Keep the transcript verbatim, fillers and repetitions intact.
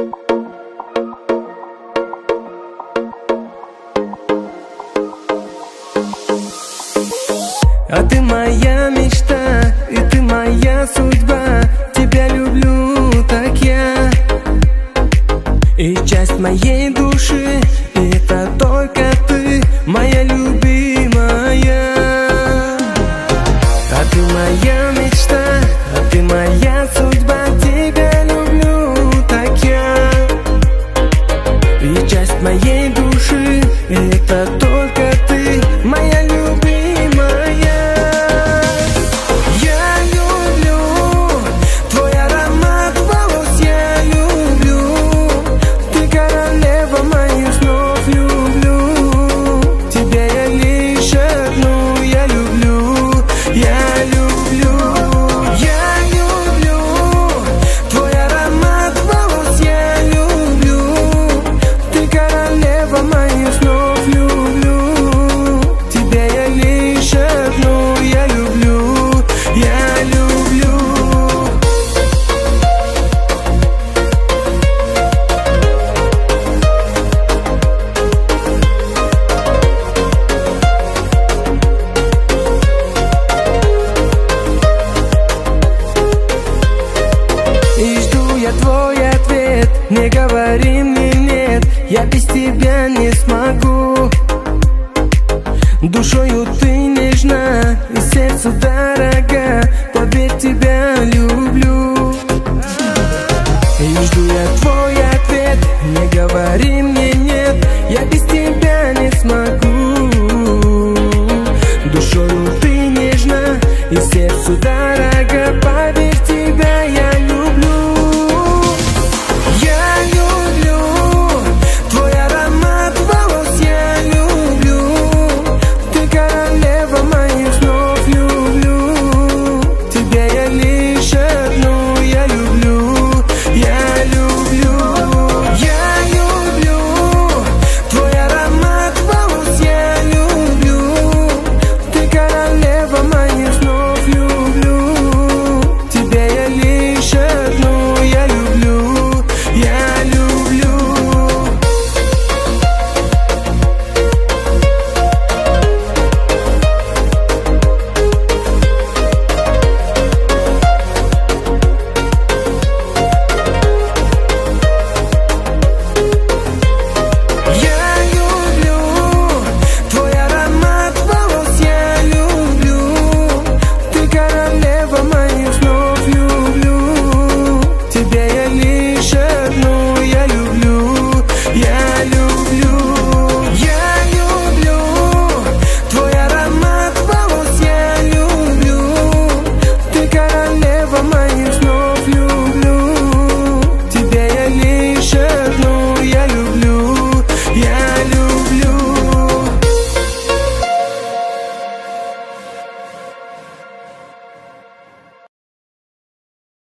А ты моя мечта, и ты моя судьба. Тебя люблю, так я. И часть моей души, и это только ты, моя любимая. А ты моя мечта, а ты моя судьба. Тебя люблю, так я. И часть моей души, и это только ты, моя любимая. Твой ответ, не говори мне нет, я без тебя не смогу. Душою ты нежна и сердцу дорога, поверь, тебя люблю. И жду